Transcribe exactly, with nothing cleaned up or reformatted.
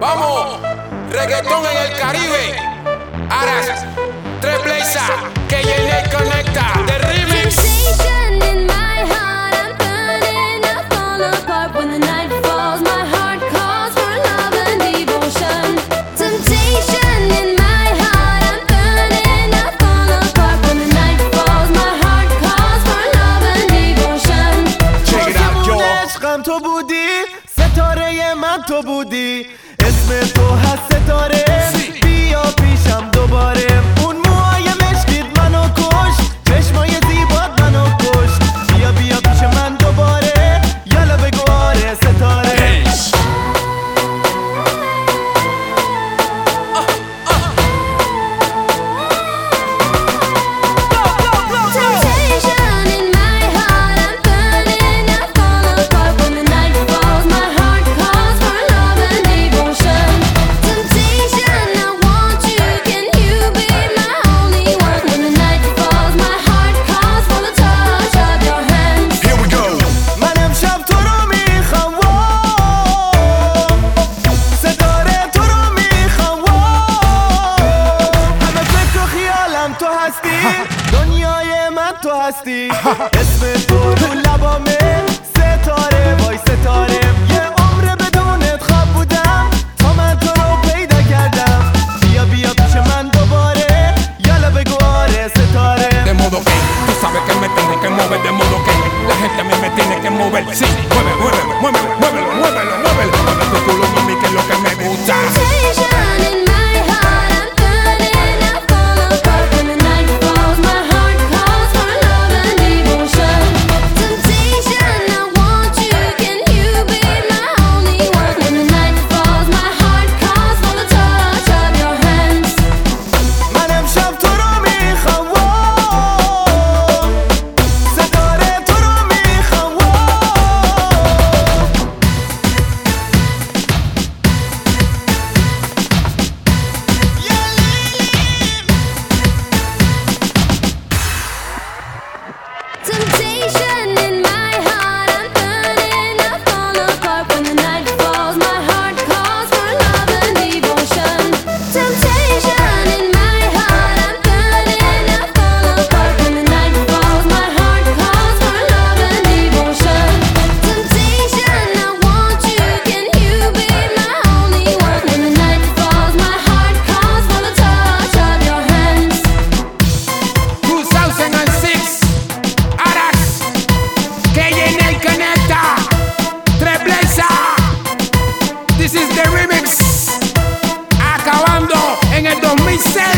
Vamos, reggaetón en el Caribe. Aras, Tres Blaza, que J-Nate conecta. The remix. Temptation in my heart, I'm burning, I fall apart when the night falls. My heart calls for love and devotion. Temptation in my heart, I'm burning, I fall apart when the night falls. My heart calls for love and devotion. Check it out, yo. عشقم تو بودی، ستاره من تو بودی، اسم تو هست ستاره. بیا پیشم دوباره، اون موهای مشکید منو کش، چشمای زیبات منو کش. بیا بیا پیش من دوباره، یالا بگو آره ستاره. Temptation in my heart, I'm burning, I fall apart when the night falls. My heart calls for love and devotion. Temptation, I want you, can you be my only one? When the night falls, my heart calls for the touch of your hands. Here we go. من امشب تو رو میخوام، ستاره تو رو میخوام. همه فکر و خیالم تو هستی، دنیای من تو هستی. اسم تو رو لبامه، ستاره وای ستاره. یه عمر بدونت خواب بودم تا من تو رو پیدا کردم. بیا بیا پیش من دوباره، یالا بگو آره ستاره. De modo que tú sabes que me tienes que mover. De modo que la gente a mí me tiene que mover. Sí, mueve, mueve, muévelo, muévelo, muévelo, muévelo. Mueve tu culo, mami, que es lo que me gusta. Temptation in my heart, I'm burning, I fall apart when the night falls. My heart calls for love and devotion. Temptation, I want you, can you be my only one? When the night falls, my heart calls for the touch of your hands. من امشب تو رو میخوام، ستاره تو رو میخوام. Temptation in my heart, I'm burning, I fall apart when the night falls. My heart calls for love and devotion. Temptation in my heart, I'm burning, I fall apart when the night falls. My heart calls for love and devotion. Temptation, I want you, can you be my only one? When the night falls, my heart calls for the touch of your hands. two thousand six, Aras, que J-Nate conecta. Tres Blaza. This is the remix. Acabando en el dos mil seis.